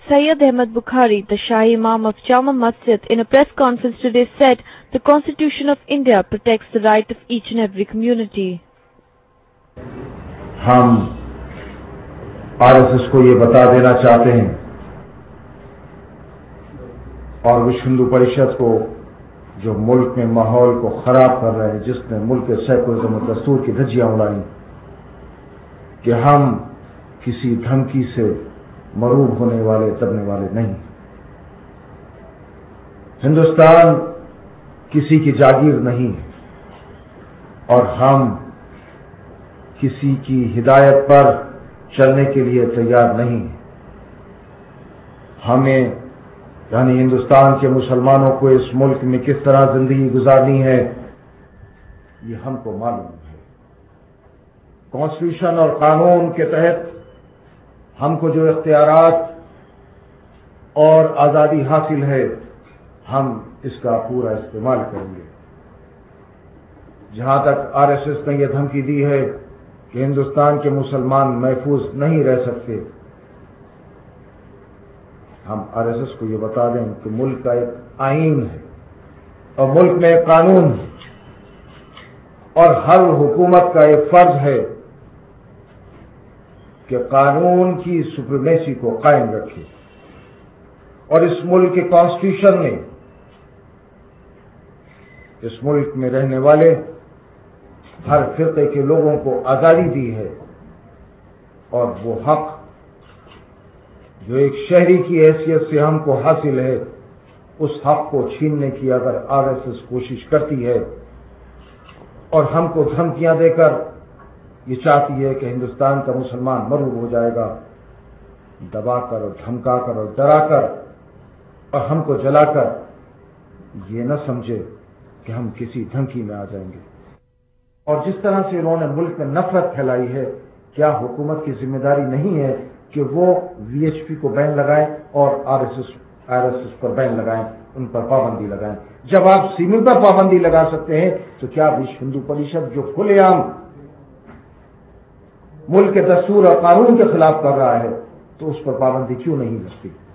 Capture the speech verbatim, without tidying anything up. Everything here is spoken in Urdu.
Sayyid Ahmad Bukhari, the Shahi Imam of Jama Masjid, in a press conference today said the Constitution of India protects the right of each and every community. ہم آر ایس ایس کو یہ بتا دینا چاہتے ہیں اور وشو ہندو پریشد کو جو ملک میں ماحول کو خراب کر رہے ہیں، جس نے ملک کے سیکولرزم اور دستور کی دھجیاں اڑائیں، کہ ہم کسی دھمکی سے مروب ہونے والے دبنے والے نہیں۔ ہندوستان کسی کی جاگیر نہیں اور ہم کسی کی ہدایت پر چلنے کے لیے تیار نہیں۔ ہمیں یعنی ہندوستان کے مسلمانوں کو اس ملک میں کس طرح زندگی گزارنی ہے یہ ہم کو معلوم ہے۔ کانسٹیٹیوشن اور قانون کے تحت ہم کو جو اختیارات اور آزادی حاصل ہے ہم اس کا پورا استعمال کریں گے۔ جہاں تک آر ایس ایس نے یہ دھمکی دی ہے کہ ہندوستان کے مسلمان محفوظ نہیں رہ سکتے، ہم آر ایس ایس کو یہ بتا دیں کہ ملک کا ایک آئین ہے اور ملک میں ایک قانون ہے اور ہر حکومت کا ایک فرض ہے کہ قانون کی سپریمیسی کو قائم رکھے، اور اس ملک کے کانسٹیٹیوشن نے اس ملک میں رہنے والے ہر فرقے کے لوگوں کو آزادی دی ہے، اور وہ حق جو ایک شہری کی حیثیت سے ہم کو حاصل ہے اس حق کو چھیننے کی اگر آر ایس ایس کوشش کرتی ہے اور ہم کو دھمکیاں دے کر یہ چاہتی ہے کہ ہندوستان کا مسلمان مغلوب ہو جائے گا، دبا کر اور دھمکا کر اور ڈرا کر اور ہم کو جلا کر، یہ نہ سمجھے کہ ہم کسی دھمکی میں آ جائیں گے۔ اور جس طرح سے انہوں نے ملک میں نفرت پھیلائی ہے، کیا حکومت کی ذمہ داری نہیں ہے کہ وہ وی ایچ پی کو بین لگائیں اور R S S R S S پر بین لگائیں، ان پر پابندی لگائیں؟ جب آپ سیمن پر پابندی لگا سکتے ہیں تو کیا وشو ہندو پریشد جو کھلے عام ملک کے دستور اور قانون کے خلاف کر رہا ہے تو اس پر پابندی کیوں نہیں لگتی؟